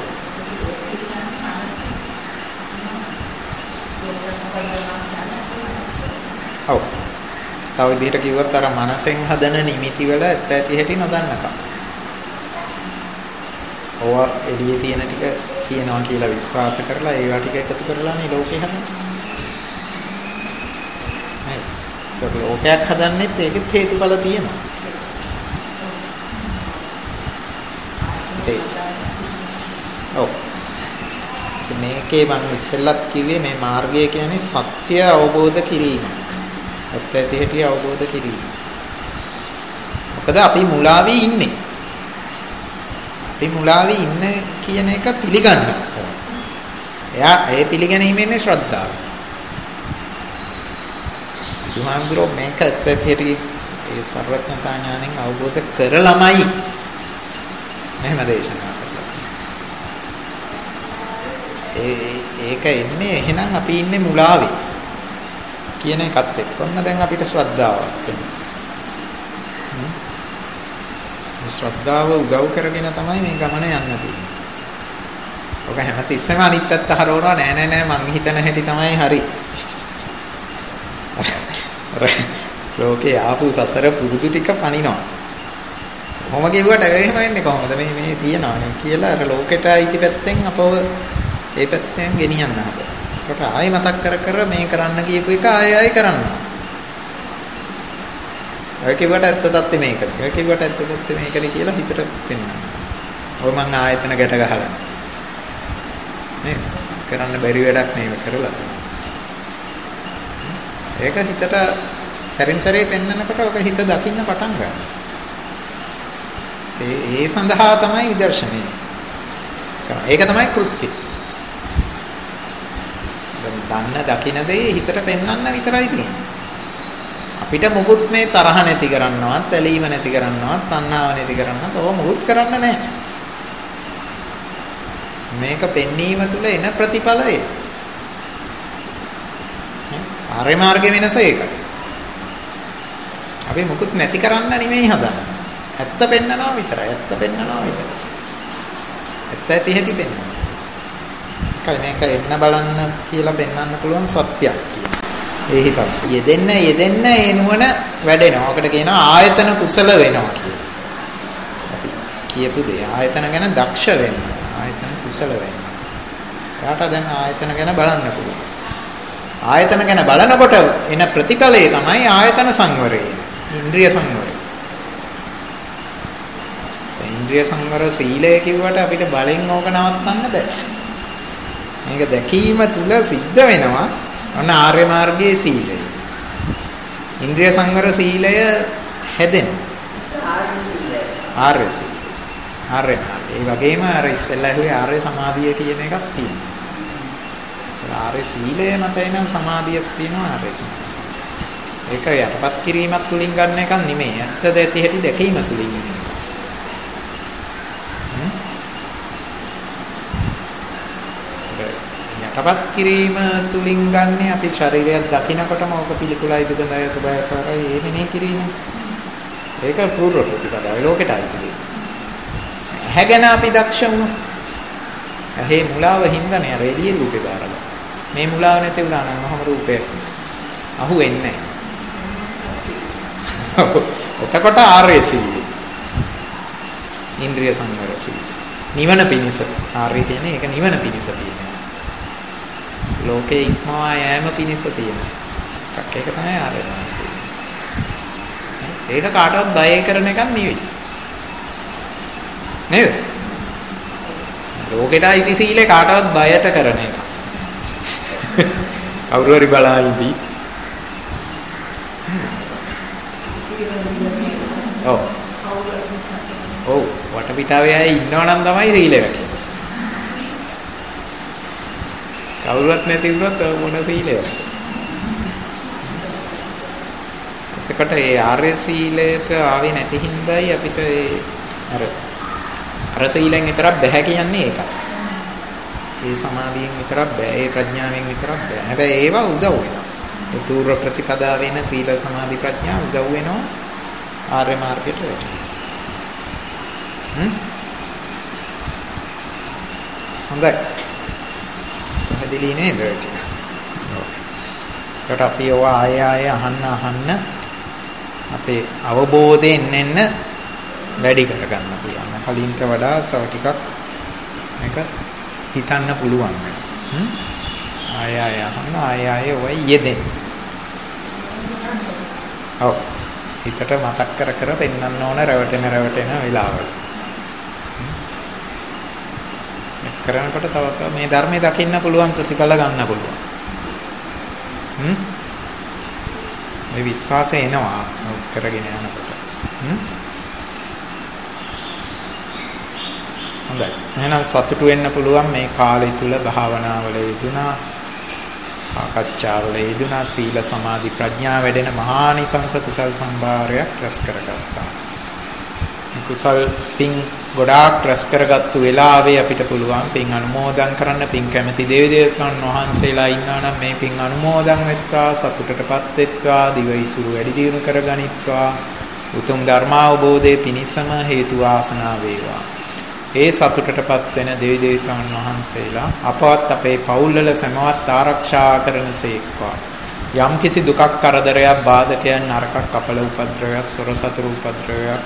[SPEAKER 1] ඔව්. තව විදිහට කිව්වොත් අර මනසෙන් හදන නිමිති වල ඇත්ත ඇති හැටි නොදන්නකම්. ඕවා එළියේ තියෙන ටික කියනවා කියලා විශ්වාස කරලා ඒවා ටික එකතු කරලානේ ලෝකේ හදන්නේ. නේද? ඒක ලෝකයක් හදන්නෙත් ඒකෙත් හේතුඵල තියෙනවා. ඔව්. මේකේ මම ඉස්සෙල්ලත් කිව්වේ මේ මාර්ගය කියන්නේ සත්‍ය අවබෝධ කිරීම. ඇත්ත ඇති හැටි අවබෝධ කිරීම. මොකද අපි මුලාවී ඉන්නේ. අපි මුලාවී ඉන්න කියන එක පිළිගන්න. එයා ඒ පිළිගැනීමෙන්නේ ශ්‍රද්ධාව. බුදුහාමුදුරුවෝ මේක ඇත්ත ඇති හැටි ඒ සර්වඥතා ඥාණයෙන් අවබෝධ කරලමයි මෙහෙම දේශනා කරලා. ඒක එන්නේ එහෙනම් අපි ඉන්නේ මුලාවේ කියන එකත් එක්ක. ඔන්න දැන් අපිට ශ්‍රද්ධාවක් එන්නේ. ශ්‍රද්ධාව උදව් කරගෙන තමයි මේ ගමන යන්න තියෙන්නේ. ඔක හැමතිස්සෙම අනිත් පැත්ත හරවනවා නෑ මං හිතන හැටි තමයි හරි. ලෝකේ ආපු සසර පුරුදු ටික පනිනවා. කොහොම කිව්වට එහෙම වෙන්නේ කොහොමද? මේ තියනවා නේ කියලා අර ලෝකෙට අයිති පැත්තෙන් අපව ඒ පැත්තෙන් ගෙනියන්න හදනවා. ඒකට ආයෙ මතක් කර මේ කරන්න කියපු එක ආයෙ කරනවා. ඔය කිව්වට ඇත්ත තත්ත්වෙ මේකද? ඔය කිව්වට ඇත්ත තත්ත්වෙ මේකද කියලා හිතට පෙන්නනවා. ඔය මං ආයතන ගැට ගහලා නේ කරන්න බැරි වැඩක් නේ කරලා තියෙන්නේ. ඒක හිතට සැරින් සැරේ පෙන්නනකොට ඔක හිත දකින්න පටන් ගන්නවා. ඒ සඳහා තමයි විදර්ශනය කරන්නේ. ඒක තමයි කෘත්‍ය. දන්න දකින්න දේ හිතට පෙන්වන්න විතරයි තියෙන්නේ. අපිට මුකුත් මේ තරහ නැති කරන්නවත්, ඇලීම නැති කරන්නවත්, තණ්හාව නැති කරන්නවත් ඕව මුකුත් කරන්න නැහැ. මේක පෙන්වීම තුළ එන ප්‍රතිඵලය. ආර්ය මාර්ගයේ වෙනස ඒකයි. අපි මුකුත් නැති කරන්න නෙමෙයි හදන්නේ. ඇත්ත පෙන්නනවා විතරයි. ඇත්ත පෙන්නනවා විතරයි. ඇත්ත ඇති හැටි පෙන්නනවා. කයි මේක එන්න බලන්න කියලා පෙන්වන්න පුළුවන් සත්‍යයක් කියන. ඒහි පස්සේ යෙදෙන්න ඒ නුවණ වැඩෙනවා. ඔකට කියනවා ආයතන කුසල වෙනවා කියලා. අපි කියපු දේ ආයතන ගැන දක්ෂ වෙන්න. ආයතන කුසල වෙන්න. එයාට දැන් ආයතන ගැන බලන්න පුළුවන්. ආයතන ගැන බලනකොට එන ප්‍රතිඵලය තමයි ආයතන සංවරය. ඉන්ද්‍රිය සංවරය. ඉන්ද්‍රිය සංවර සීලය කිව්වට අපිට බලෙන් ඕක නවත්තන්න බෑ. මේක දැකීම තුල සිද්ධ වෙනවා. ඔන්න ආර්ය මාර්ගයේ සීලය. ඉන්ද්‍රිය සංවර සීලය හැදෙනවා. ආර්ය සීලය. ආර්ය සීලය. ආර්ය මාර්ගය. ඒ වගේම අර ඉස්සෙල්ලා හුවේ ආර්ය සමාධිය කියන එකක් තියෙනවා. ආර්ය සීලය මත එන සමාධියක් තියෙනවා ආර්ය සමාධිය. ඒක යටපත් කිරීමත් තුලින් ගන්න එකක් නෙමෙයි. ඇත්ත දැති හැටි දැකීම තුලින් එන එක. යටපත් කිරීම තුලින් ගන්න අපි ශරීරයක් දකිනකොටම ඕක පිළිකුලයි දුකඳය සුභයසරයි ඒ මෙනෙහි කිරීම. ඒක පූර්ව ප්‍රතිපදාව. ලෝකෙට අයිති දෙයක්. හැගෙන අපි දක්ෂ වුණා. ඇහි මුලාව හින්දානේ අර එළියේ රූපේ බාරගන්න. මේ මුලාව නැති වුණා නම් මොහොම රූපයක් අහු වෙන්නේ නැහැ. එතකොට ආර්ය සීලය. ඉන්ද්‍රිය සංවර සීලය. නිවන පිණිස ආර්ය කියන්නේ ඒක නිවන පිණිස තියෙනවා. ලෝකේ ඉක්මවා යෑම පිණිස තියෙනවා. ඒක තමයි ආර්ය මාර්ගය. ඒක කාටවත් බය කරන එකක් නෙවෙයි. නේද? ලෝකෙට අයිති සීලේ කාටවත් බයට කරන එක. කවුරු හරි බලා ඉදී. ඔව් වටපිටාවේ අය ඉන්නවනම් තමයි සීලය වැටෙන්නේ. කවුරුවත් නැති වුණොත් මොන සීලයද? එතකොට ඒ ආර්ය සීලයට ආවේ නැති හින්දායි අපිට අර සීලෙන් විතරක් බෑ කියන්නේ ඒකයි. ඒ සමාධියෙන් විතරක් බෑ, ඒ ප්‍රඥාවෙන් විතරක් බෑ. හැබැයි ඒවා උදව් වෙනවා. ඒ පූර්ව ප්‍රතිපදා වෙන සීල සමාධි ප්‍රඥා උදව් වෙනවා ආර්ය මාර්ගයට වැටෙන්න. හොඳයි. පැහැදිලි නේද? ඒකට අපි ඔය ආය අහන්න අපේ අවබෝධයෙන් එන්න වැඩි කරගන්න පුළුවන්. කලින්ට වඩා තව ටිකක් මේක හිතන්න පුළුවන් වෙනවා. ආය ඔය යෙදෙන්න. ඔව්. හිතට මතක් කර පෙන්නන්න ඕන රැවටෙන වෙලාවල. කරනකොට තව මේ ධර්මයේ දකින්න පුළුවන් ප්‍රතිඵල ගන්න පුළුවන්. මේ විශ්වාසය එනවා කරගෙන යනකොට. හොඳයි. එහෙනම් සතුටු වෙන්න පුළුවන් මේ කාලය තුල භාවනාවල යෙදුනා, සාකච්ඡාවල යෙදුනා, සීල සමාධි ප්‍රඥා වැඩෙන මහානිසංස කුසල් සම්භාරයක් රැස් කරගත්තා. කුසල් පින් ගොඩාක් රැස් කරගත්තු වෙලාවේ අපිට පුළුවන් පින් අනුමෝදන් කරන්න. පින් කැමති දේවදේවතුන් වහන්සේලා ඉන්නවා නම් මේ පින් අනුමෝදන් වෙත්වා, සතුටටපත් වෙත්වා, දිවයිසුරු වැඩි දියුණු කරගනිත්වා, උතුම් ධර්මාවබෝධයේ පිණසම හේතු වාසනා වේවා. ඒ සතුටටපත් වෙන දේවදේවතුන් වහන්සේලා අපවත් අපේ පවුල්වල සමවත් ආරක්ෂා කරනසේක්වා. යම් කිසි දුකක් කරදරයක් බාධකයක් නරකක් අපල උපද්‍රවයක් සොර සතුරු උපද්‍රවයක්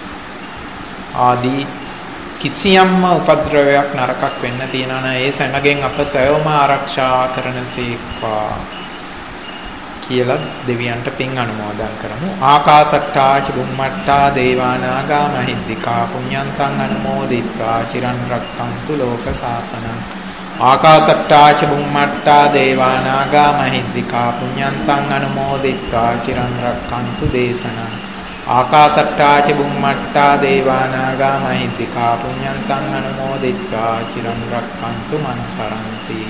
[SPEAKER 1] ආදී කිසියම්ම උපද්‍රවයක් නරකක් වෙන්න තියනවා නම් ඒ සෑමගෙන් අප සෑවම ආරක්ෂා කරනසේක්වා කියලා දෙවියන්ට පින් අනුමෝදන් කරමු. ආකාසට්ටා ච බුම්මට්ටා දේවානාගා මහිද්దికා පුඤ්ඤන්තං අනුමෝදිත්වා චිරන් රක්ඛන්තු ලෝක සාසනං. ආකාසට්ටා ච බුම්මට්ටා දේවානාගා මහිද්దికා පුඤ්ඤන්තං අනුමෝදිත්වා චිරන් රක්ඛන්තු දේශනං. ආකාසට්ටා ච බුම්මට්ටා දේවානාගා මහිද්దికා පුඤ්ඤන්තං අනුමෝදිත්වා චිරන් රක්ඛන්තු මං පරන්ති.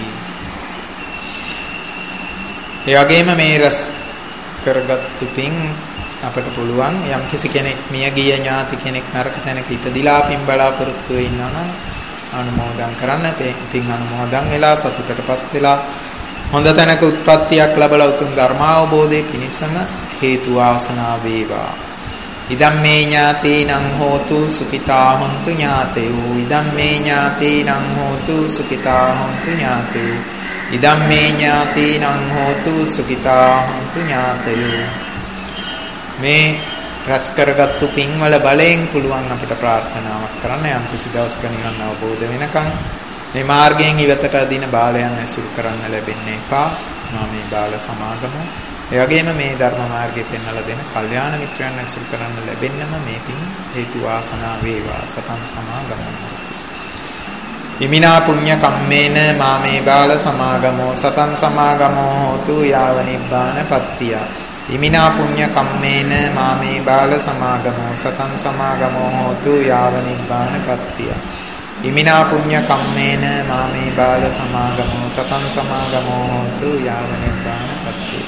[SPEAKER 1] ඒ වගේම මේ රස කරගත්තු පින් අපට පුළුවන් යම් කිසි කෙනෙක් මිය ගිය ඥාති කෙනෙක් නරක තැනක ඉපදිලා පින් බලාපොරොත්තු වෙන්නා නම් අනුමෝදන් කරන්න. පින් අනුමෝදන් වෙලා සතුටටපත් වෙලා හොඳ තැනක උත්පත්තියක් ලැබලා උතුම් ධර්මාවබෝධයේ පිණසම හේතු වාසනා වේවා. ඉදම් මේ ඥාතීනං හෝතු සුඛිතා හොන්තු ඥාතයෝ. ඉදම් මේ ඥාතීනං හෝතු සුඛිතා හොන්තු ඥාතයෝ. ඉදම් මේ ඥාතීනං හෝතු සුඛිතා හොන්තු ඥාතයෝ. මේ රැස් කරගත්තු පින්වල බලයෙන් පුළුවන් අපිට ප්‍රාර්ථනාවක් කරන්න. යම් කිසි දවසක නිවන් අවබෝධ වෙනකන් මේ මාර්ගයෙන් ඉවතට අදින බාලයන් ඇසුරු කරන්න ලැබෙන්නේ එපා. මේ බාල සමාගම ඒ වගේම මේ ධර්ම මාර්ගයේ පෙන්වලා දෙන කල්යාණ මිත්‍රයන් ඇසුරු කරන්න ලැබෙන්නම මේ පින් හේතු වාසනා වේවා. සතන් සමාගමෝ හෝතු. ඉමිනා පුඤ්ඤ කම්මේන මාමේ බාල සමාගමෝ සතන් සමාගමෝ හෝතු යාව නිබ්බාන පත්තිය. ඉමිනා පුඤ්ඤ කම්මේන මාමේ බාල සමාගමෝ සතන් සමාගමෝ හෝතු යාව නිබ්බාන පත්තිය. ඉමිනා පුඤ්ඤ කම්මේන මාමේ බාල සමාගමෝ සතන් සමාගමෝ හෝතු යාව නිබ්බාන පත්තිය.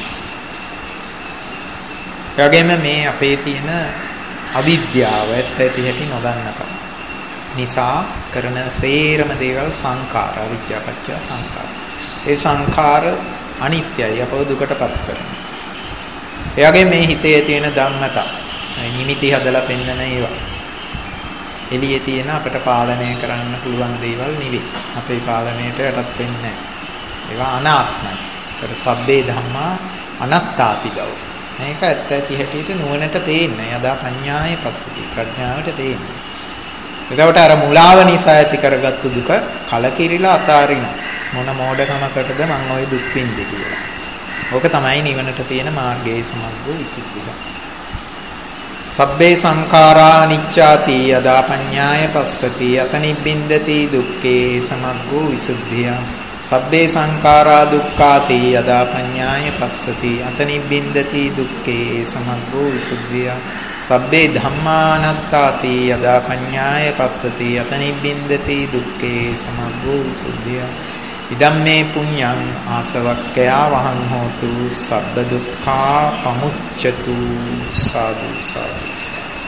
[SPEAKER 1] එවැගේම මේ අපේ තියෙන අවිද්‍යාව ඇත්ත ඇති හැටි නොදන්නකම නිසා කරන සේරම දේවල් සංඛාර අවිද්‍යාපච්චය සංඛාර. ඒ සංඛාර අනිත්‍යයි අපව දුකටපත් කරනවා. එයාගේ මේ හිතේ තියෙන ධම්මතා නිමිති හදලා පෙන්නන ඒවා එළියේ තියෙන අපට පාලනය කරන්න පුළුවන් දේවල් නෙවෙයි. අපේ පාලනයට යටත් වෙන්නේ නැහැ. ඒවා අනාත්මයි. ඒකට සබ්බේ ධම්මා අනාත්තාති බව. මේක ඇත්ත ඇති හැටියට නුවණට පේන්නේ. යදා පඤ්ඤායේ පස්සති ප්‍රඥාවට පේන්නේ. එතකොට අර මුලාව නිසා ඇති කරගත්තු දුක කලකිරිලා අතාරිනවා. මොන මෝඩකමකටද මං ওই දුක් විඳි කියලා. ඕක තමයි නිවනට තියෙන මාර්ගයේ සමග්ගෝ විසුද්ධිය. සබ්බේ සංඛාරා අනිච්චාති යදා පඤ්ඤාය පස්සති අතනිබ්බින්දති දුක්ඛේ සමග්ගෝ විසුද්ධිය. සබ්බේ සංඛාරා දුක්ඛාති යදා පඤ්ඤාය පස්සති අතනිබ්බින්දති දුක්ඛේ සමග්ගෝ විසුද්ධිය. සබ්බේ ධම්මා අනාත්තාති යදා පඤ්ඤාය පස්සති අතනිබ්බින්දති දුක්ඛේ සමග්ගෝ විසුද්ධිය. ඉදම් මේ පුඤ්ඤං ආසවක්ඛයා වහං හෝතු සබ්බ දුක්ඛා පමුච්ඡතු සාදු සාදු.